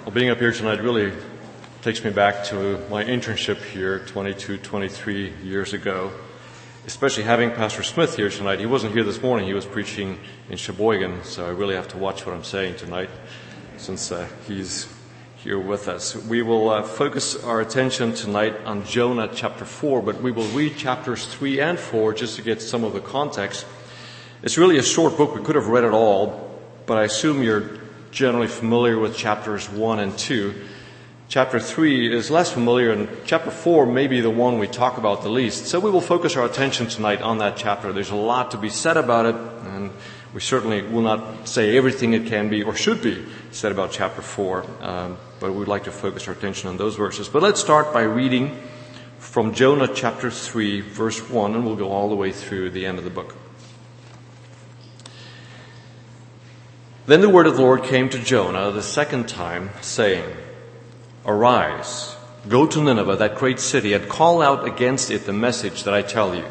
Well, being up here tonight really takes me back to my internship here 22, 23 years ago, especially having Pastor Smith here tonight. He wasn't here this morning. He was preaching in Sheboygan, so I really have to watch what I'm saying tonight since he's here with us. We will focus our attention tonight on Jonah chapter 4, but we will read chapters 3 and 4 just to get some of the context. It's really a short book. We could have read it all, but I assume you're generally familiar with chapters 1 and 2. Chapter 3 is less familiar, and chapter 4 may be the one we talk about the least. So we will focus our attention tonight on that chapter. There's a lot to be said about it, and we certainly will not say everything it can be or should be said about chapter 4, but we'd like to focus our attention on those verses. But let's start by reading from Jonah chapter 3, verse 1, and we'll go all the way through the end of the book. Then the word of the Lord came to Jonah the second time, saying, "Arise, go to Nineveh, that great city, and call out against it the message that I tell you."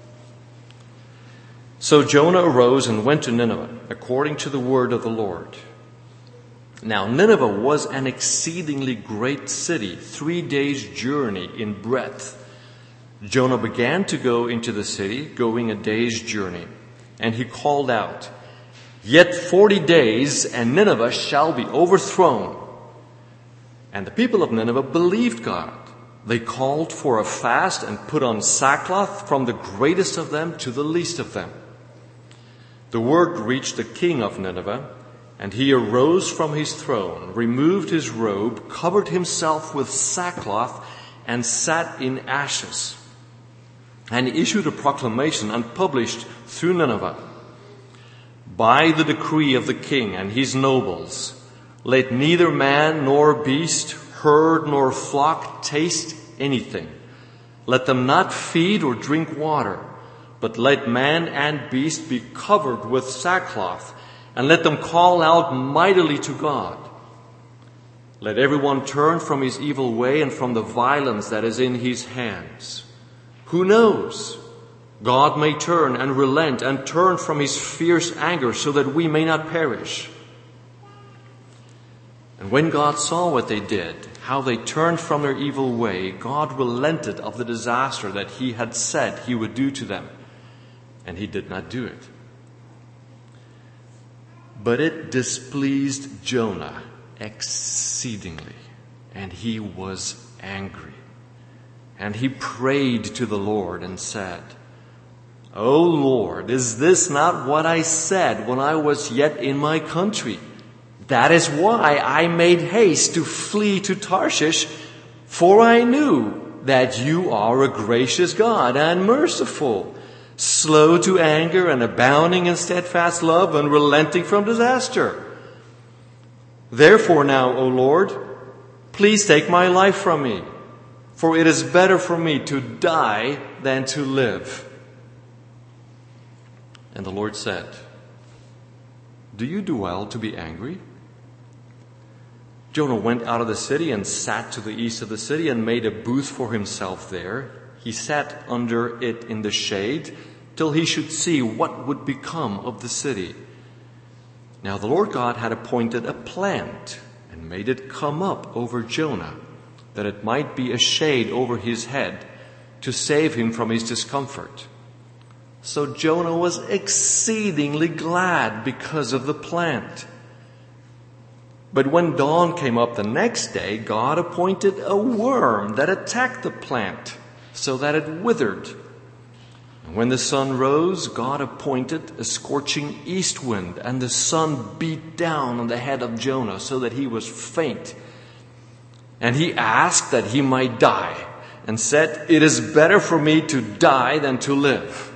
So Jonah arose and went to Nineveh, according to the word of the Lord. Now Nineveh was an exceedingly great city, 3 days' journey in breadth. Jonah began to go into the city, going a day's journey, and he called out, "Yet 40 days, and Nineveh shall be overthrown." And the people of Nineveh believed God. They called for a fast and put on sackcloth from the greatest of them to the least of them. The word reached the king of Nineveh, and he arose from his throne, removed his robe, covered himself with sackcloth, and sat in ashes. And he issued a proclamation and published through Nineveh, "By the decree of the king and his nobles, let neither man nor beast, herd nor flock taste anything. Let them not feed or drink water, but let man and beast be covered with sackcloth, and let them call out mightily to God. Let everyone turn from his evil way and from the violence that is in his hands. Who knows? God may turn and relent and turn from his fierce anger so that we may not perish." And when God saw what they did, how they turned from their evil way, God relented of the disaster that he had said he would do to them, and he did not do it. But it displeased Jonah exceedingly, and he was angry. And he prayed to the Lord and said, "O Lord, is this not what I said when I was yet in my country? That is why I made haste to flee to Tarshish, for I knew that you are a gracious God and merciful, slow to anger and abounding in steadfast love and relenting from disaster. Therefore now, O Lord, please take my life from me, for it is better for me to die than to live." And the Lord said, "Do you do well to be angry?" Jonah went out of the city and sat to the east of the city and made a booth for himself there. He sat under it in the shade till he should see what would become of the city. Now the Lord God had appointed a plant and made it come up over Jonah, that it might be a shade over his head to save him from his discomfort. So Jonah was exceedingly glad because of the plant. But when dawn came up the next day, God appointed a worm that attacked the plant so that it withered. And when the sun rose, God appointed a scorching east wind, and the sun beat down on the head of Jonah so that he was faint. And he asked that he might die and said, "It is better for me to die than to live."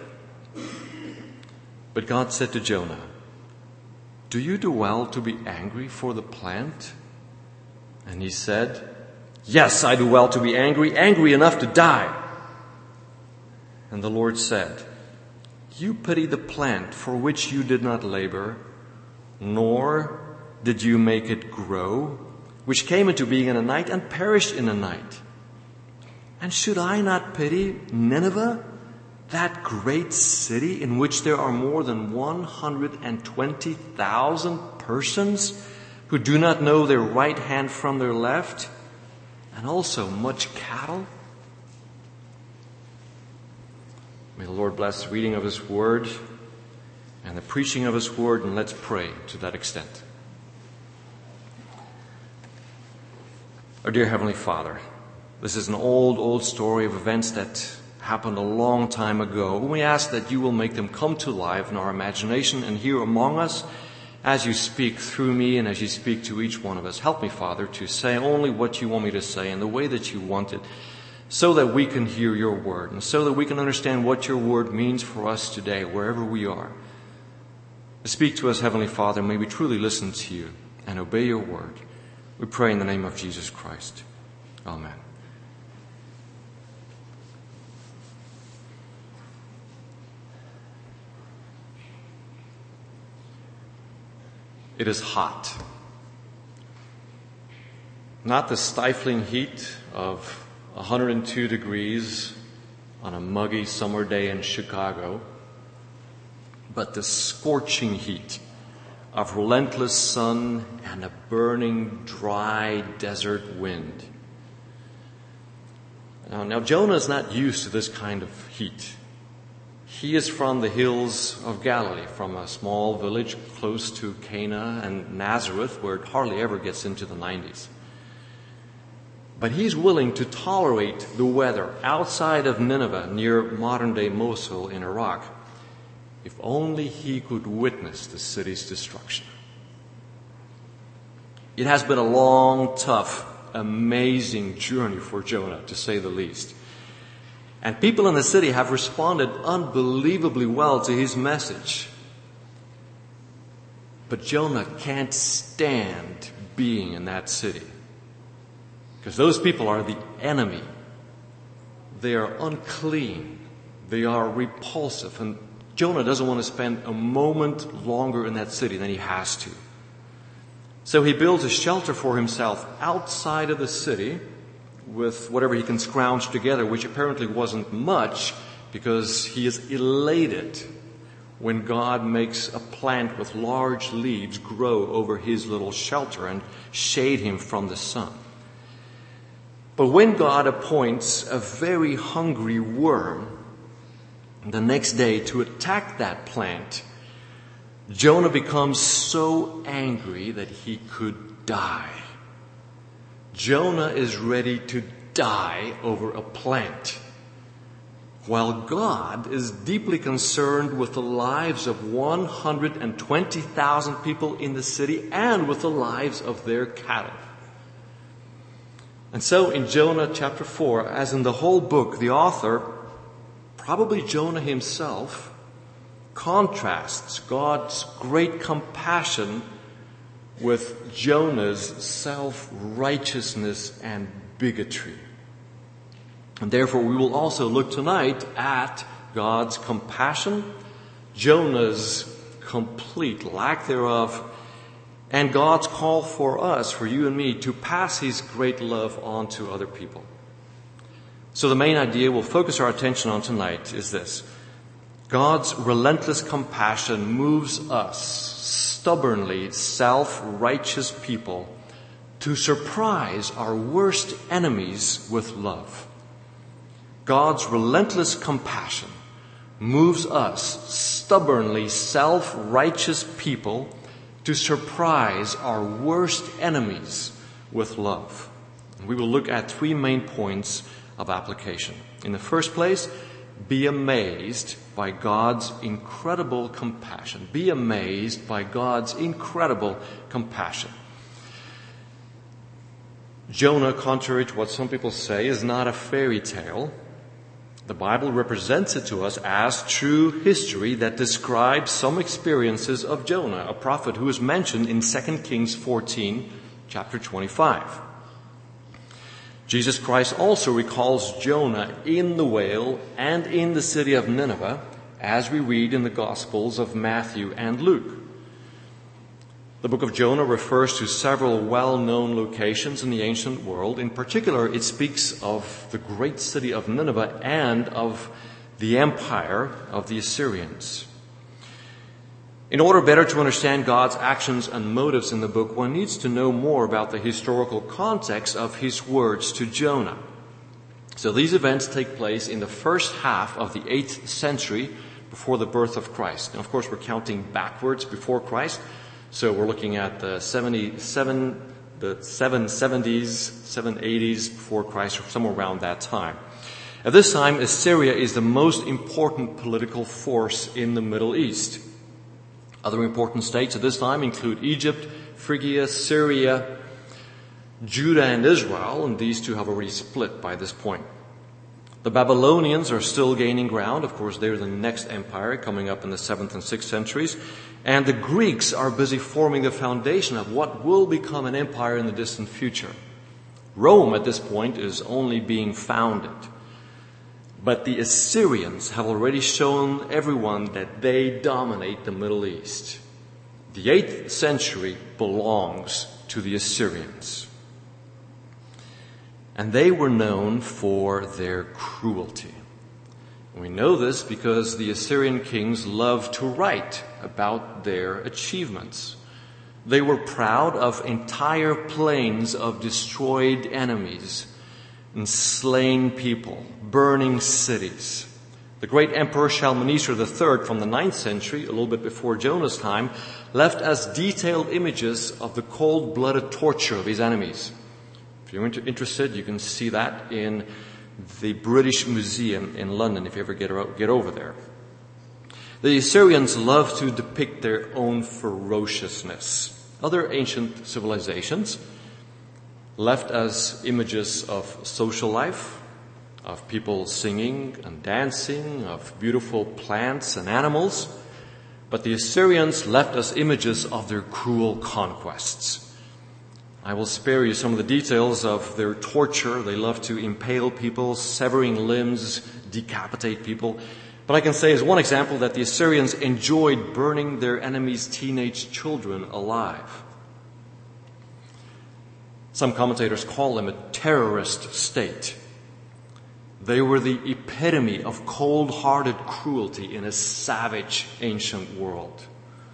But God said to Jonah, "Do you do well to be angry for the plant?" And he said, "Yes, I do well to be angry, angry enough to die." And the Lord said, "You pity the plant for which you did not labor, nor did you make it grow, which came into being in a night and perished in a night. And should I not pity Nineveh, that great city in which there are more than 120,000 persons who do not know their right hand from their left, and also much cattle? May the Lord bless the reading of His Word and the preaching of His Word, and let's pray to that extent. Our dear Heavenly Father, this is an old story of events that happened a long time ago. We ask that you will make them come to life in our imagination and here among us as you speak through me and as you speak to each one of us. Help me, Father, to say only what you want me to say in the way that you want it, so that we can hear your word and so that we can understand what your word means for us today, wherever we are. Speak to us, Heavenly Father. May we truly listen to you and obey your word. We pray in the name of Jesus Christ. Amen. It is hot. Not the stifling heat of 102 degrees on a muggy summer day in Chicago, but the scorching heat of relentless sun and a burning, dry desert wind. Now Jonah is not used to this kind of heat. He is from the hills of Galilee, from a small village close to Cana and Nazareth, where it hardly ever gets into the 90s. But he's willing to tolerate the weather outside of Nineveh, near modern-day Mosul in Iraq, if only he could witness the city's destruction. It has been a long, tough, amazing journey for Jonah, to say the least. And people in the city have responded unbelievably well to his message. But Jonah can't stand being in that city, because those people are the enemy. They are unclean. They are repulsive. And Jonah doesn't want to spend a moment longer in that city than he has to. So he builds a shelter for himself outside of the city with whatever he can scrounge together, which apparently wasn't much, because he is elated when God makes a plant with large leaves grow over his little shelter and shade him from the sun. But when God appoints a very hungry worm the next day to attack that plant, Jonah becomes so angry that he could die. Jonah is ready to die over a plant, while God is deeply concerned with the lives of 120,000 people in the city and with the lives of their cattle. And so in Jonah chapter 4, as in the whole book, the author, probably Jonah himself, contrasts God's great compassion with Jonah's self-righteousness and bigotry. And therefore we will also look tonight at God's compassion, Jonah's complete lack thereof, and God's call for us, for you and me, to pass His great love on to other people. So the main idea we'll focus our attention on tonight is this: God's relentless compassion moves us, stubbornly self-righteous people, to surprise our worst enemies with love. God's relentless compassion moves us, stubbornly self-righteous people, to surprise our worst enemies with love. And we will look at three main points of application. In the first place, be amazed by God's incredible compassion. Be amazed by God's incredible compassion. Jonah, contrary to what some people say, is not a fairy tale. The Bible represents it to us as true history that describes some experiences of Jonah, a prophet who is mentioned in 2 Kings 14, chapter 25. Jesus Christ also recalls Jonah in the whale and in the city of Nineveh, as we read in the Gospels of Matthew and Luke. The book of Jonah refers to several well-known locations in the ancient world. In particular, it speaks of the great city of Nineveh and of the empire of the Assyrians. In order better to understand God's actions and motives in the book, one needs to know more about the historical context of his words to Jonah. So these events take place in the first half of the 8th century before the birth of Christ. Now, of course, we're counting backwards before Christ. So we're looking at the 770s, 780s before Christ, or somewhere around that time. At this time, Assyria is the most important political force in the Middle East. Other important states at this time include Egypt, Phrygia, Syria, Judah, and Israel, and these two have already split by this point. The Babylonians are still gaining ground. Of course, they're the next empire coming up in the 7th and 6th centuries. And the Greeks are busy forming the foundation of what will become an empire in the distant future. Rome at this point is only being founded. But the Assyrians have already shown everyone that they dominate the Middle East. The 8th century belongs to the Assyrians. And they were known for their cruelty. We know this because the Assyrian kings loved to write about their achievements. They were proud of entire plains of destroyed enemies and slain people, burning cities. The great Emperor Shalmaneser III from the 9th century, a little bit before Jonah's time, left us detailed images of the cold-blooded torture of his enemies. If you're interested, you can see that in the British Museum in London if you ever get over there. The Assyrians love to depict their own ferociousness. Other ancient civilizations left us images of social life, of people singing and dancing, of beautiful plants and animals. But the Assyrians left us images of their cruel conquests. I will spare you some of the details of their torture. They love to impale people, severing limbs, decapitate people. But I can say as one example that the Assyrians enjoyed burning their enemies' teenage children alive. Some commentators call them a terrorist state. They were the epitome of cold-hearted cruelty in a savage ancient world.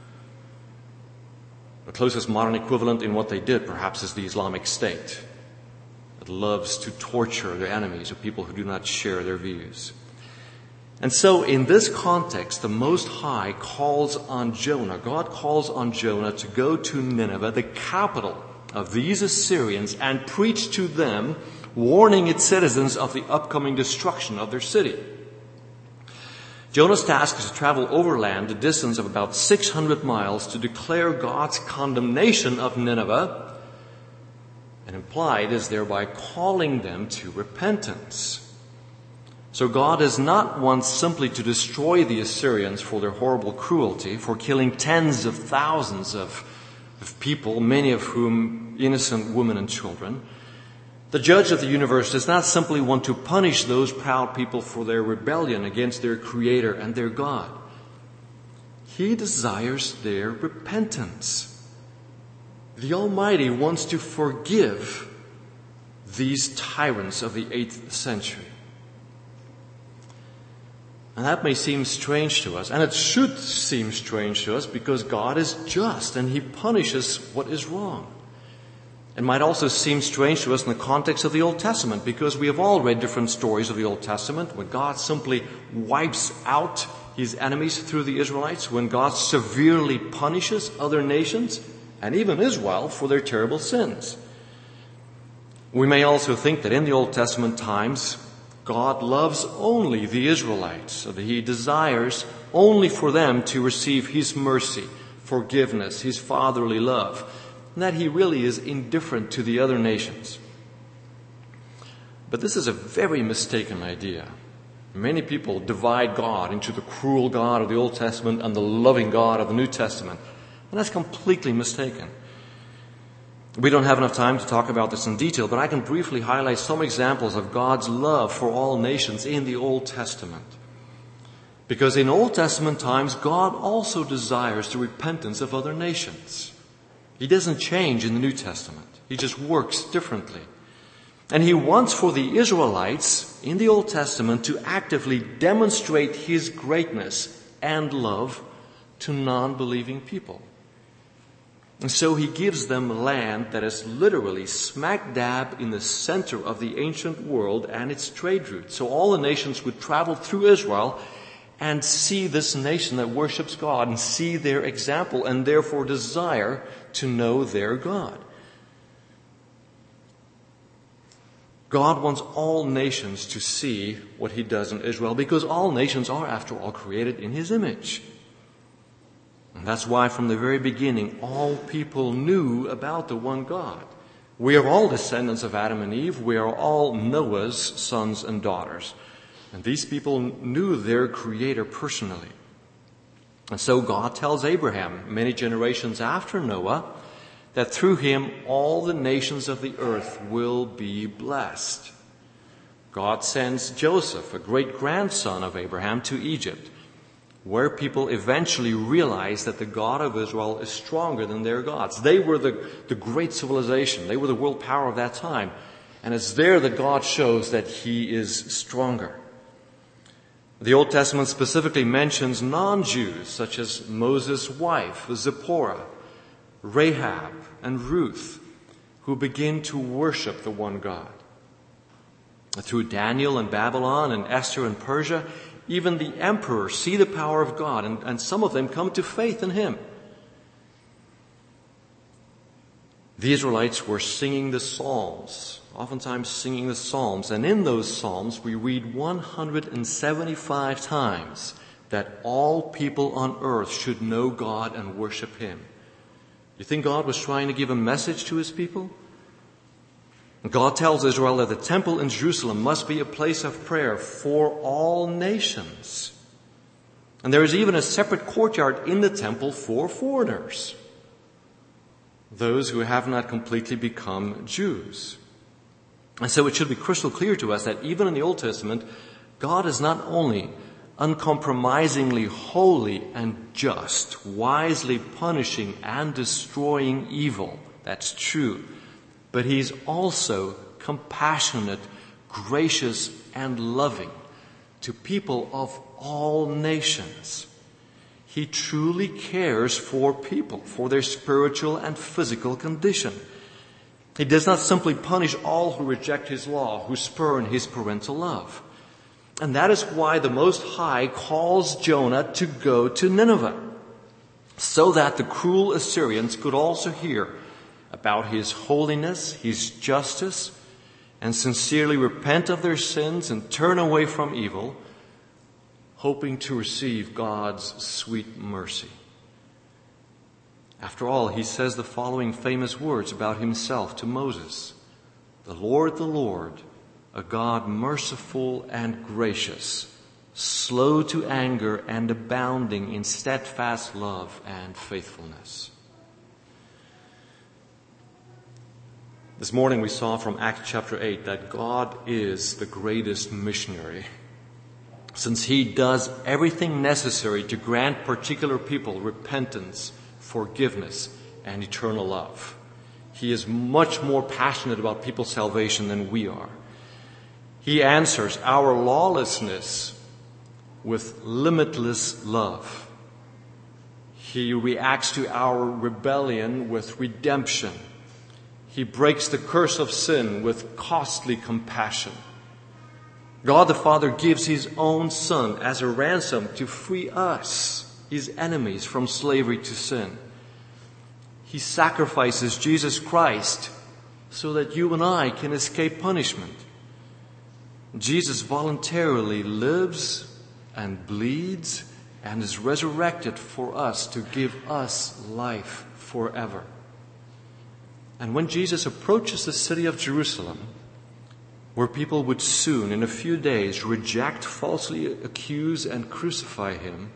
The closest modern equivalent in what they did, perhaps, is the Islamic State, that loves to torture their enemies or people who do not share their views. And so, in this context, the Most High calls on Jonah. God calls on Jonah to go to Nineveh, the capital of these Assyrians, and preach to them, warning its citizens of the upcoming destruction of their city. Jonah's task is to travel overland a distance of about 600 miles to declare God's condemnation of Nineveh, and implied is thereby calling them to repentance. So God is not one simply to destroy the Assyrians for their horrible cruelty, for killing tens of thousands of people, many of whom innocent women and children. The judge of the universe does not simply want to punish those proud people for their rebellion against their Creator and their God. He desires their repentance. The Almighty wants to forgive these tyrants of the 8th century. And that may seem strange to us, and it should seem strange to us because God is just and He punishes what is wrong. It might also seem strange to us in the context of the Old Testament because we have all read different stories of the Old Testament when God simply wipes out His enemies through the Israelites, when God severely punishes other nations and even Israel for their terrible sins. We may also think that in the Old Testament times, God loves only the Israelites, so that He desires only for them to receive His mercy, forgiveness, His fatherly love, and that He really is indifferent to the other nations. But this is a very mistaken idea. Many people divide God into the cruel God of the Old Testament and the loving God of the New Testament, and that's completely mistaken. We don't have enough time to talk about this in detail, but I can briefly highlight some examples of God's love for all nations in the Old Testament. Because in Old Testament times, God also desires the repentance of other nations. He doesn't change in the New Testament. He just works differently. And He wants for the Israelites in the Old Testament to actively demonstrate His greatness and love to non-believing people. And so he gives them land that is literally smack dab in the center of the ancient world and its trade route. So all the nations would travel through Israel and see this nation that worships God and see their example and therefore desire to know their God. God wants all nations to see what he does in Israel because all nations are, after all, created in his image. And that's why from the very beginning, all people knew about the one God. We are all descendants of Adam and Eve. We are all Noah's sons and daughters. And these people knew their Creator personally. And so God tells Abraham, many generations after Noah, that through him all the nations of the earth will be blessed. God sends Joseph, a great-grandson of Abraham, to Egypt, where people eventually realized that the God of Israel is stronger than their gods. They were the great civilization. They were the world power of that time. And it's there that God shows that he is stronger. The Old Testament specifically mentions non-Jews, such as Moses' wife, Zipporah, Rahab, and Ruth, who begin to worship the one God. Through Daniel in Babylon and Esther in Persia, even the emperors see the power of God, and some of them come to faith in him. The Israelites were singing the Psalms, oftentimes singing the Psalms, and in those Psalms we read 175 times that all people on earth should know God and worship him. You think God was trying to give a message to his people? God tells Israel that the temple in Jerusalem must be a place of prayer for all nations. And there is even a separate courtyard in the temple for foreigners, those who have not completely become Jews. And so it should be crystal clear to us that even in the Old Testament, God is not only uncompromisingly holy and just, wisely punishing and destroying evil. That's true. But he's also compassionate, gracious, and loving to people of all nations. He truly cares for people, for their spiritual and physical condition. He does not simply punish all who reject his law, who spurn his parental love. And that is why the Most High calls Jonah to go to Nineveh, so that the cruel Assyrians could also hear about his holiness, his justice, and sincerely repent of their sins and turn away from evil, hoping to receive God's sweet mercy. After all, he says the following famous words about himself to Moses: the Lord, a God merciful and gracious, slow to anger and abounding in steadfast love and faithfulness. This morning we saw from Acts chapter 8 that God is the greatest missionary, since he does everything necessary to grant particular people repentance, forgiveness, and eternal love. He is much more passionate about people's salvation than we are. He answers our lawlessness with limitless love. He reacts to our rebellion with redemption. He breaks the curse of sin with costly compassion. God the Father gives his own Son as a ransom to free us, his enemies, from slavery to sin. He sacrifices Jesus Christ so that you and I can escape punishment. Jesus voluntarily lives and bleeds and is resurrected for us to give us life forever. And when Jesus approaches the city of Jerusalem, where people would soon, in a few days, reject, falsely accuse, and crucify him,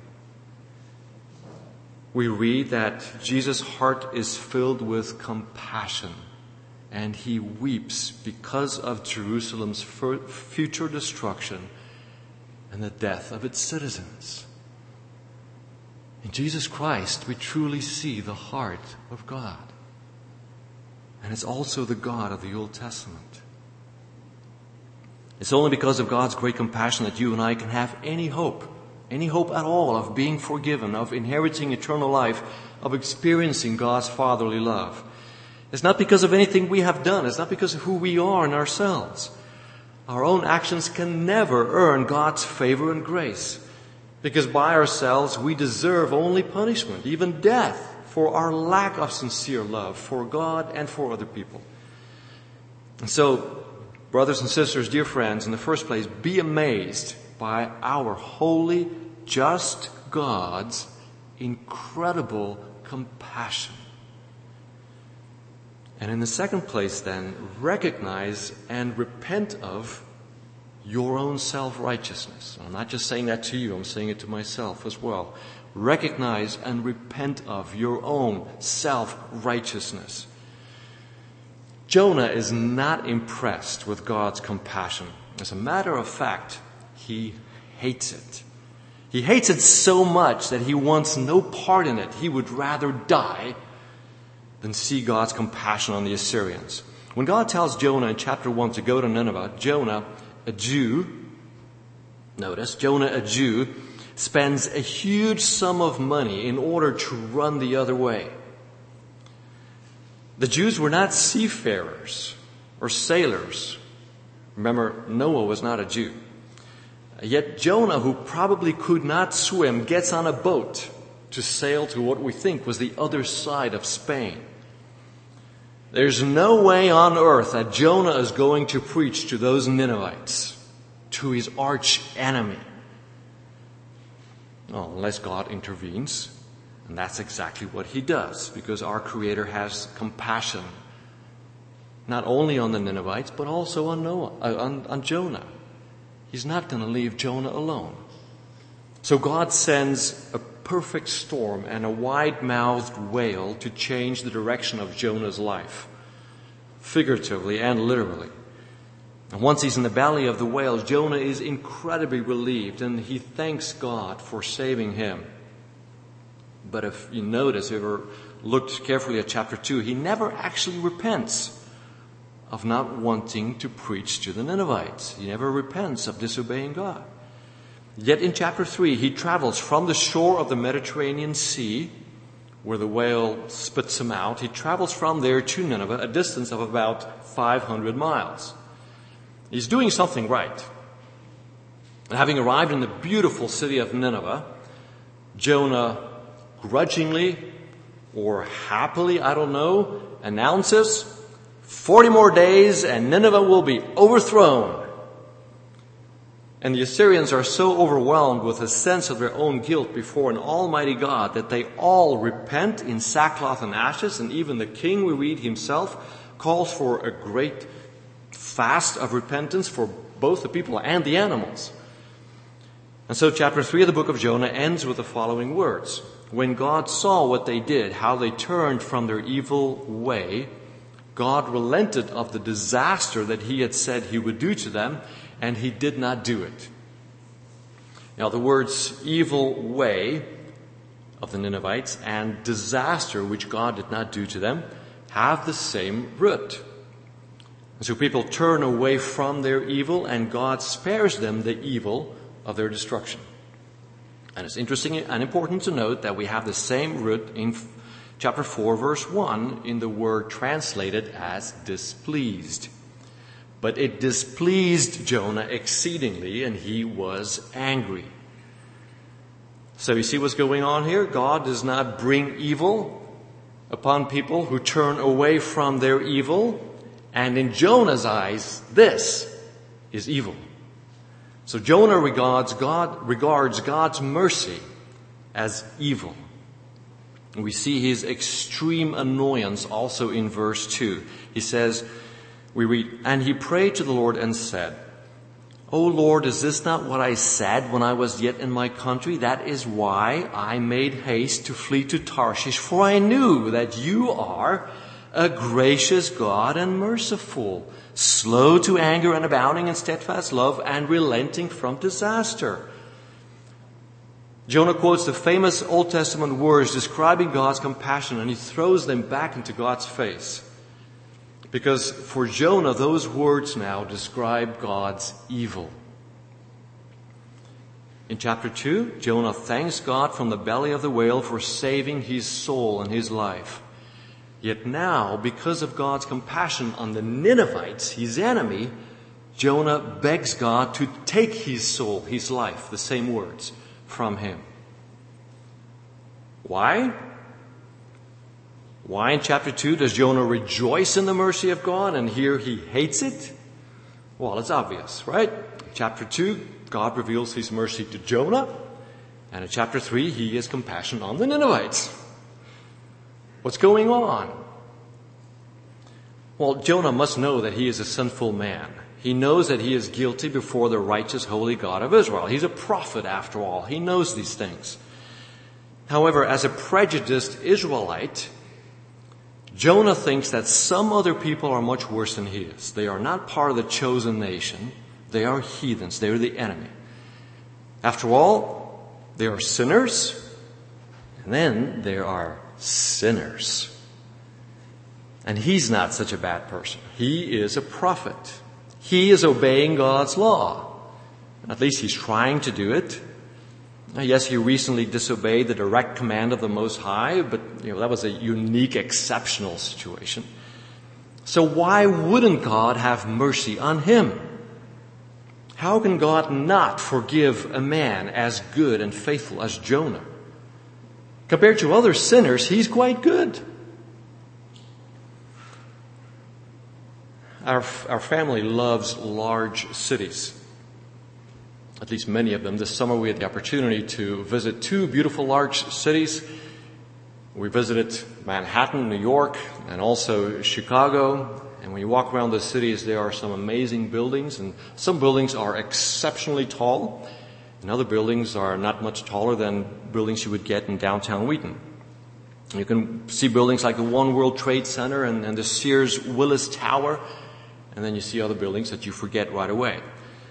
we read that Jesus' heart is filled with compassion, and he weeps because of Jerusalem's future destruction and the death of its citizens. In Jesus Christ, we truly see the heart of God. And it's also the God of the Old Testament. It's only because of God's great compassion that you and I can have any hope any hope at all of being forgiven, of inheriting eternal life, of experiencing God's fatherly love. It's not because of anything we have done. It's not because of who we are in ourselves. Our own actions can never earn God's favor and grace, because by ourselves we deserve only punishment, even death, for our lack of sincere love for God and for other people. And so, brothers and sisters, dear friends, in the first place, be amazed by our holy, just God's incredible compassion. And in the second place, then, recognize and repent of your own self-righteousness. I'm not just saying that to you, I'm saying it to myself as well. Recognize and repent of your own self-righteousness. Jonah is not impressed with God's compassion. As a matter of fact, he hates it. He hates it so much that he wants no part in it. He would rather die than see God's compassion on the Assyrians. When God tells Jonah in chapter 1 to go to Nineveh, Jonah, a Jew, spends a huge sum of money in order to run the other way. The Jews were not seafarers or sailors. Remember, Noah was not a Jew. Yet Jonah, who probably could not swim, gets on a boat to sail to what we think was the other side of Spain. There's no way on earth that Jonah is going to preach to those Ninevites, to his arch enemy. Well, unless God intervenes. And that's exactly what he does, because our Creator has compassion, not only on the Ninevites, but also on Jonah. He's not going to leave Jonah alone. So God sends a perfect storm and a wide-mouthed whale to change the direction of Jonah's life, figuratively and literally. And once he's in the belly of the whale, Jonah is incredibly relieved, and he thanks God for saving him. But if you notice, if you ever looked carefully at chapter 2, he never actually repents of not wanting to preach to the Ninevites. He never repents of disobeying God. Yet in chapter 3, he travels from the shore of the Mediterranean Sea, where the whale spits him out. He travels from there to Nineveh, a distance of about 500 miles. He's doing something right. And having arrived in the beautiful city of Nineveh, Jonah grudgingly or happily, I don't know, announces 40 more days and Nineveh will be overthrown. And the Assyrians are so overwhelmed with a sense of their own guilt before an almighty God that they all repent in sackcloth and ashes, and even the king, we read, himself calls for a great fast of repentance for both the people and the animals. And so chapter 3 of the book of Jonah ends with the following words. When God saw what they did, how they turned from their evil way, God relented of the disaster that he had said he would do to them, and he did not do it. Now the words evil way of the Ninevites and disaster which God did not do to them have the same root. And so people turn away from their evil, and God spares them the evil of their destruction. And it's interesting and important to note that we have the same root in chapter 4, verse 1, in the word translated as displeased. But it displeased Jonah exceedingly, and he was angry. So you see what's going on here? God does not bring evil upon people who turn away from their evil. And in Jonah's eyes, this is evil. So Jonah regards God's mercy as evil. And we see his extreme annoyance also in verse 2. He says, we read, and he prayed to the Lord and said, O Lord, is this not what I said when I was yet in my country? That is why I made haste to flee to Tarshish, for I knew that you are a gracious God and merciful, slow to anger and abounding in steadfast love and relenting from disaster. Jonah quotes the famous Old Testament words describing God's compassion, and he throws them back into God's face. Because for Jonah, those words now describe God's evil. In chapter 2, Jonah thanks God from the belly of the whale for saving his soul and his life. Yet now, because of God's compassion on the Ninevites, his enemy, Jonah begs God to take his soul, his life, the same words, from him. Why? Why in chapter 2 does Jonah rejoice in the mercy of God and here he hates it? Well, it's obvious, right? Chapter 2, God reveals his mercy to Jonah, and in chapter 3, he has compassion on the Ninevites. What's going on? Well, Jonah must know that he is a sinful man. He knows that he is guilty before the righteous, holy God of Israel. He's a prophet, after all. He knows these things. However, as a prejudiced Israelite, Jonah thinks that some other people are much worse than he is. They are not part of the chosen nation. They are heathens. They are the enemy. After all, they are sinners, and then there are sinners. And he's not such a bad person. He is a prophet. He is obeying God's law. At least he's trying to do it. Yes, he recently disobeyed the direct command of the Most High, but that was a unique, exceptional situation. So why wouldn't God have mercy on him? How can God not forgive a man as good and faithful as Jonah? Compared to other sinners, he's quite good. Our family loves large cities. At least many of them. This summer we had the opportunity to visit 2 beautiful large cities. We visited Manhattan, New York, and also Chicago. And when you walk around the cities, there are some amazing buildings, and some buildings are exceptionally tall, and other buildings are not much taller than buildings you would get in downtown Wheaton. You can see buildings like the One World Trade Center and the Sears Willis Tower, and then you see other buildings that you forget right away.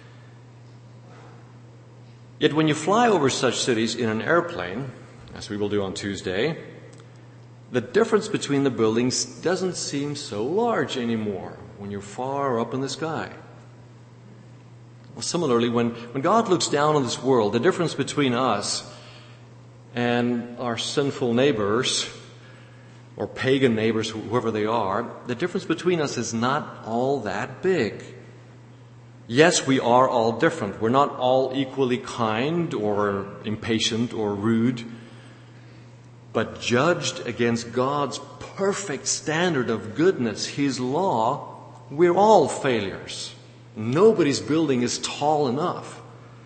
Yet when you fly over such cities in an airplane, as we will do on Tuesday, the difference between the buildings doesn't seem so large anymore when you're far up in the sky. Well, similarly, when God looks down on this world, the difference between us and our sinful neighbors, or pagan neighbors, whoever they are, the difference between us is not all that big. Yes, we are all different. We're not all equally kind or impatient or rude. But judged against God's perfect standard of goodness, His law, we're all failures. Nobody's building is tall enough.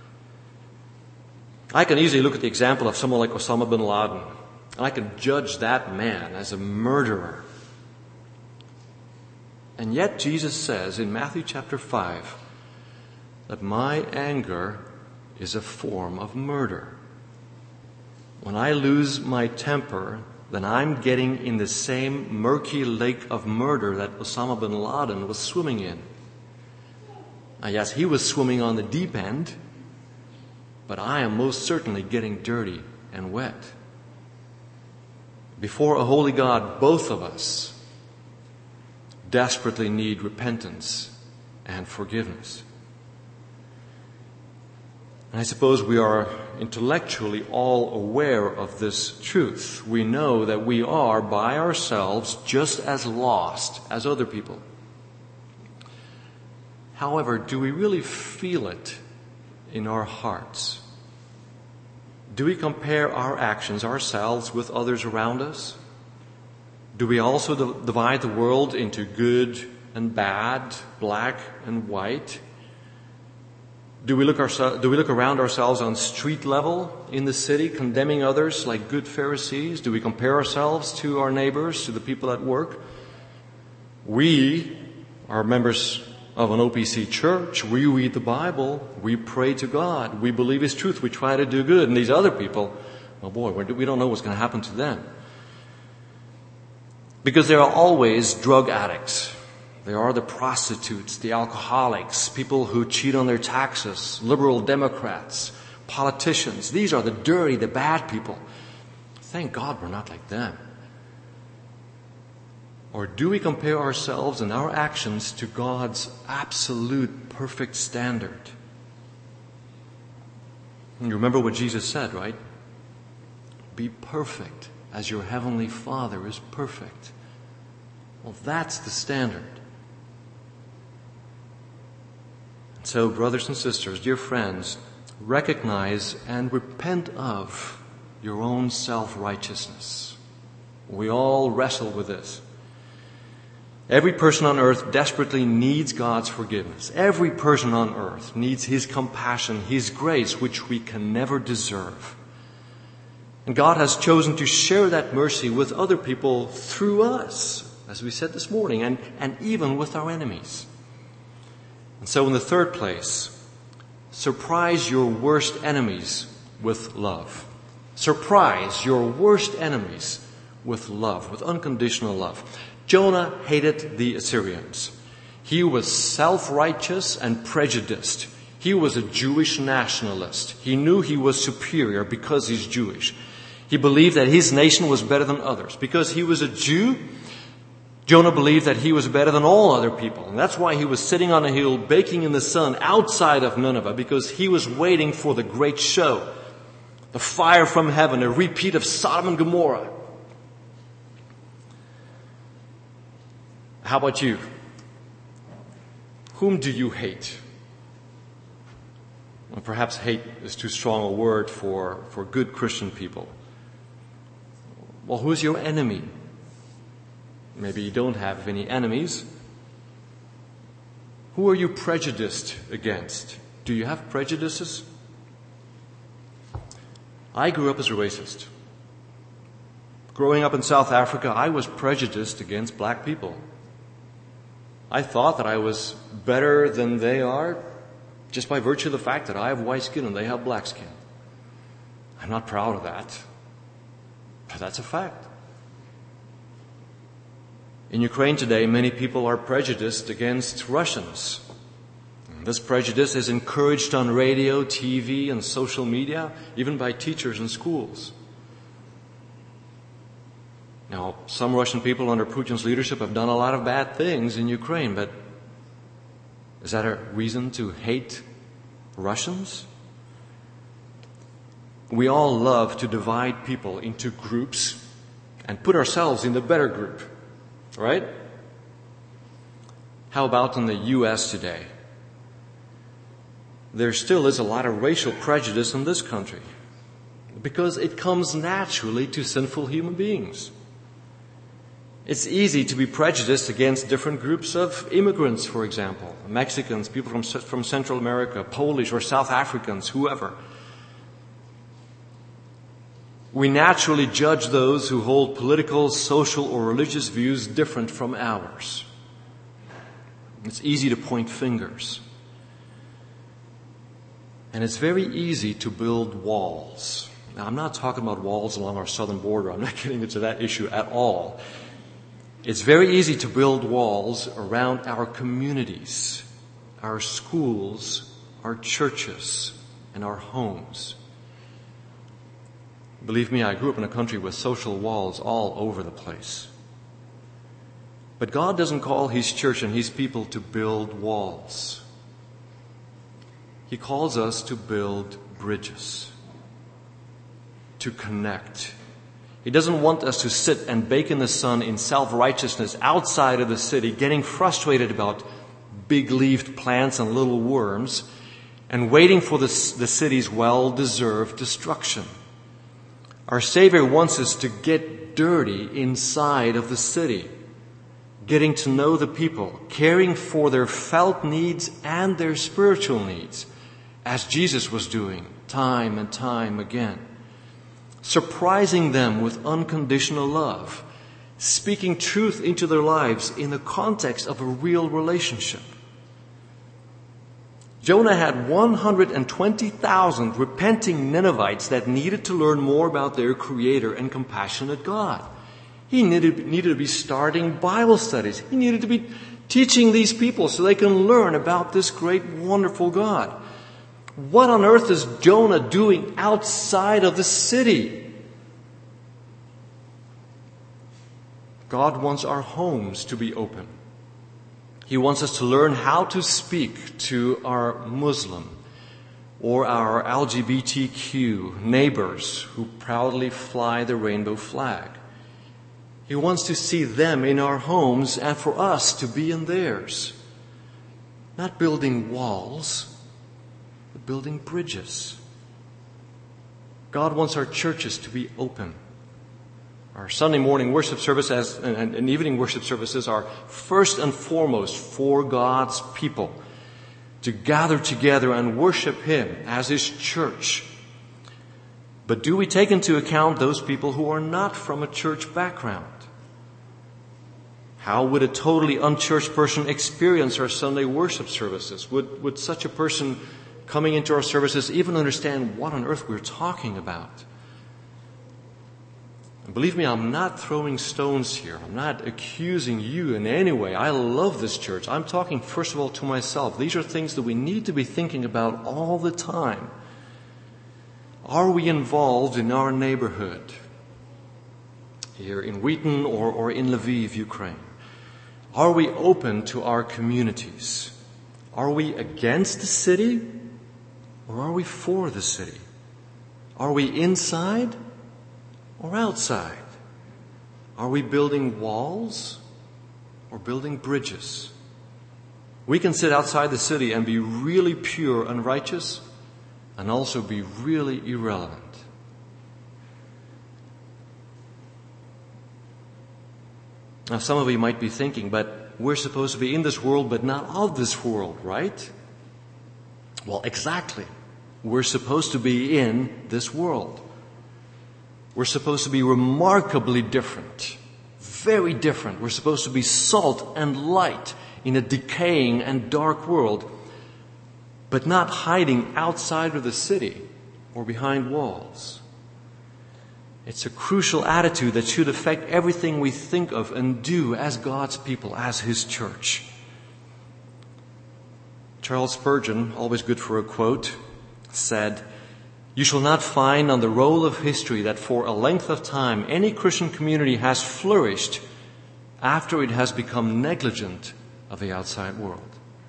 I can easily look at the example of someone like Osama bin Laden, and I can judge that man as a murderer. And yet Jesus says in Matthew chapter 5 that my anger is a form of murder. When I lose my temper, then I'm getting in the same murky lake of murder that Osama bin Laden was swimming in. Now, yes, he was swimming on the deep end, but I am most certainly getting dirty and wet. Before a holy God, both of us desperately need repentance and forgiveness. And I suppose we are intellectually all aware of this truth. We know that we are by ourselves just as lost as other people. However, do we really feel it in our hearts? Do we compare our actions, ourselves, with others around us? Do we also divide the world into good and bad, black and white? Do we look around ourselves on street level in the city, condemning others like good Pharisees? Do we compare ourselves to our neighbors, to the people at work? We are members of an OPC church. We read the Bible. We pray to God. We believe His truth. We try to do good. And these other people, oh boy, we don't know what's going to happen to them. Because there are always drug addicts. There are the prostitutes, the alcoholics, people who cheat on their taxes, liberal Democrats, politicians. These are the dirty, the bad people. Thank God we're not like them. Or do we compare ourselves and our actions to God's absolute perfect standard? And you remember what Jesus said, right? Be perfect as your heavenly Father is perfect. Well, that's the standard. So, brothers and sisters, dear friends, recognize and repent of your own self-righteousness. We all wrestle with this. Every person on earth desperately needs God's forgiveness. Every person on earth needs His compassion, His grace, which we can never deserve. And God has chosen to share that mercy with other people through us, as we said this morning, and even with our enemies. And so in the third place, surprise your worst enemies with love. Surprise your worst enemies with love, with unconditional love. Jonah hated the Assyrians. He was self-righteous and prejudiced. He was a Jewish nationalist. He knew he was superior because he's Jewish. He believed that his nation was better than others. Because he was a Jew, Jonah believed that he was better than all other people. And that's why he was sitting on a hill baking in the sun outside of Nineveh, because he was waiting for the great show. The fire from heaven, a repeat of Sodom and Gomorrah. How about you? Whom do you hate? Well, perhaps hate is too strong a word for good Christian people. Well, who's your enemy? Maybe you don't have any enemies. Who are you prejudiced against? Do you have prejudices? I grew up as a racist. Growing up in South Africa, I was prejudiced against black people. I thought that I was better than they are just by virtue of the fact that I have white skin and they have black skin. I'm not proud of that, but that's a fact. In Ukraine today, many people are prejudiced against Russians. This prejudice is encouraged on radio, TV, and social media, even by teachers in schools. Now, some Russian people under Putin's leadership have done a lot of bad things in Ukraine, but is that a reason to hate Russians? We all love to divide people into groups and put ourselves in the better group, right? How about in the U.S. today? There still is a lot of racial prejudice in this country because it comes naturally to sinful human beings. It's easy to be prejudiced against different groups of immigrants, for example, Mexicans, people from Central America, Polish or South Africans, whoever. We naturally judge those who hold political, social, or religious views different from ours. It's easy to point fingers. And it's very easy to build walls. Now, I'm not talking about walls along our southern border. I'm not getting into that issue at all. It's very easy to build walls around our communities, our schools, our churches, and our homes. Believe me, I grew up in a country with social walls all over the place. But God doesn't call His church and His people to build walls. He calls us to build bridges, to connect. He doesn't want us to sit and bake in the sun in self-righteousness outside of the city, getting frustrated about big-leaved plants and little worms, and waiting for the city's well-deserved destruction. Our Savior wants us to get dirty inside of the city, getting to know the people, caring for their felt needs and their spiritual needs, as Jesus was doing time and time again. Surprising them with unconditional love, speaking truth into their lives in the context of a real relationship. Jonah had 120,000 repenting Ninevites that needed to learn more about their Creator and compassionate God. He needed to be starting Bible studies. He needed to be teaching these people so they can learn about this great, wonderful God. What on earth is Jonah doing outside of the city? God wants our homes to be open. He wants us to learn how to speak to our Muslim, or our LGBTQ neighbors who proudly fly the rainbow flag. He wants to see them in our homes and for us to be in theirs. Not building walls, but building bridges. God wants our churches to be open. Our Sunday morning worship service and evening worship services are first and foremost for God's people to gather together and worship Him as His church. But do we take into account those people who are not from a church background? How would a totally unchurched person experience our Sunday worship services? Would such a person coming into our services even understand what on earth we're talking about? And believe me, I'm not throwing stones here. I'm not accusing you in any way. I love this church. I'm talking first of all to myself. These are things that we need to be thinking about all the time. Are we involved in our neighborhood? Here in Wheaton or in Lviv, Ukraine. Are we open to our communities? Are we against the city or are we for the city? Are we inside or outside? Are we building walls or building bridges? We can sit outside the city and be really pure and righteous and also be really irrelevant. Now, some of you might be thinking, but we're supposed to be in this world, but not of this world, right? Well, exactly. We're supposed to be in this world. We're supposed to be remarkably different, very different. We're supposed to be salt and light in a decaying and dark world, but not hiding outside of the city or behind walls. It's a crucial attitude that should affect everything we think of and do as God's people, as His church. Charles Spurgeon, always good for a quote, said, "You shall not find on the roll of history that for a length of time any Christian community has flourished after it has become negligent of the outside world."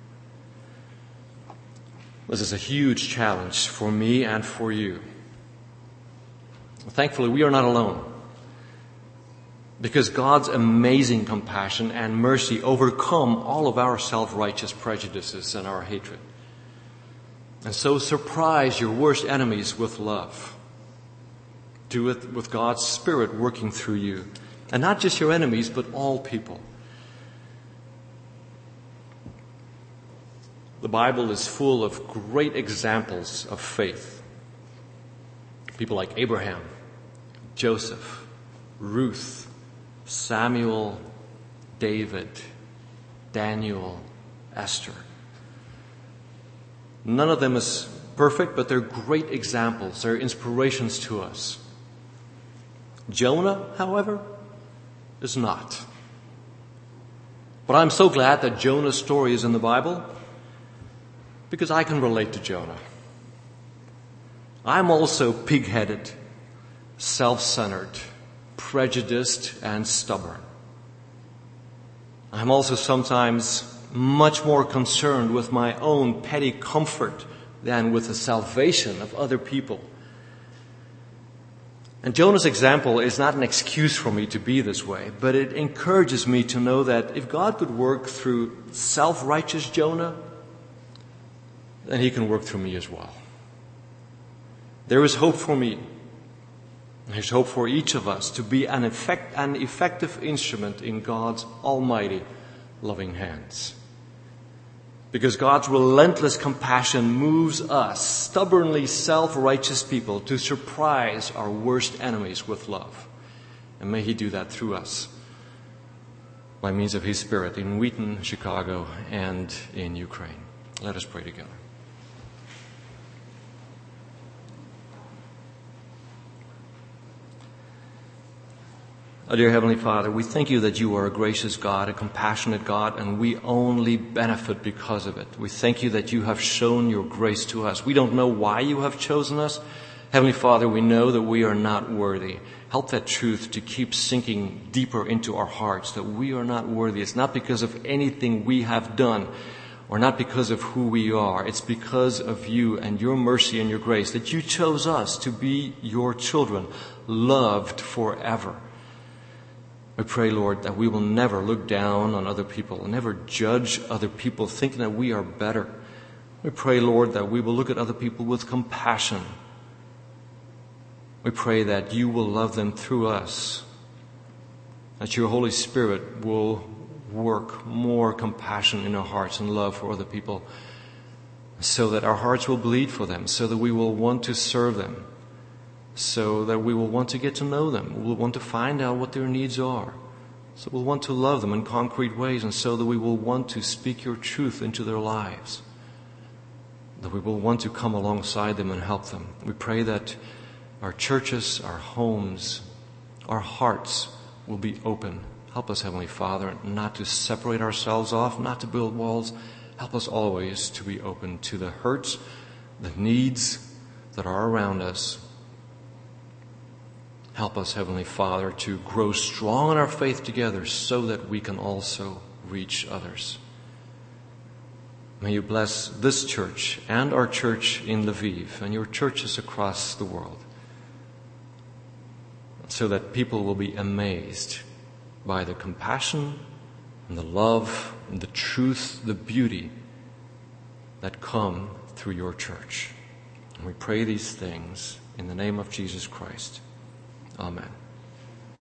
This is a huge challenge for me and for you. Thankfully, we are not alone, because God's amazing compassion and mercy overcome all of our self-righteous prejudices and our hatred. And so surprise your worst enemies with love. Do it with God's Spirit working through you. And not just your enemies, but all people. The Bible is full of great examples of faith. People like Abraham, Joseph, Ruth, Samuel, David, Daniel, Esther. None of them is perfect, but they're great examples. They're inspirations to us. Jonah, however, is not. But I'm so glad that Jonah's story is in the Bible, because I can relate to Jonah. I'm also pig-headed, self-centered, prejudiced, and stubborn. I'm also sometimes much more concerned with my own petty comfort than with the salvation of other people. And Jonah's example is not an excuse for me to be this way, but it encourages me to know that if God could work through self-righteous Jonah, then He can work through me as well. There is hope for me. There's hope for each of us to be an effective instrument in God's almighty loving hands. Because God's relentless compassion moves us, stubbornly self-righteous people, to surprise our worst enemies with love. And may He do that through us by means of His Spirit in Wheaton, Chicago, and in Ukraine. Let us pray together. Oh, dear Heavenly Father, we thank You that You are a gracious God, a compassionate God, and we only benefit because of it. We thank You that You have shown Your grace to us. We don't know why You have chosen us. Heavenly Father, we know that we are not worthy. Help that truth to keep sinking deeper into our hearts, that we are not worthy. It's not because of anything we have done or not because of who we are. It's because of you and your mercy and your grace that you chose us to be your children, loved forever. We pray, Lord, that we will never look down on other people, never judge other people thinking that we are better. We pray, Lord, that we will look at other people with compassion. We pray that you will love them through us, that your Holy Spirit will work more compassion in our hearts and love for other people, so that our hearts will bleed for them, so that we will want to serve them, so that we will want to get to know them. We will want to find out what their needs are. So we'll want to love them in concrete ways, and so that we will want to speak your truth into their lives, that we will want to come alongside them and help them. We pray that our churches, our homes, our hearts will be open. Help us, Heavenly Father, not to separate ourselves off, not to build walls. Help us always to be open to the hurts, the needs that are around us. Help us, Heavenly Father, to grow strong in our faith together so that we can also reach others. May you bless this church and our church in Lviv and your churches across the world, so that people will be amazed by the compassion and the love and the truth, the beauty that come through your church. And we pray these things in the name of Jesus Christ. Amen.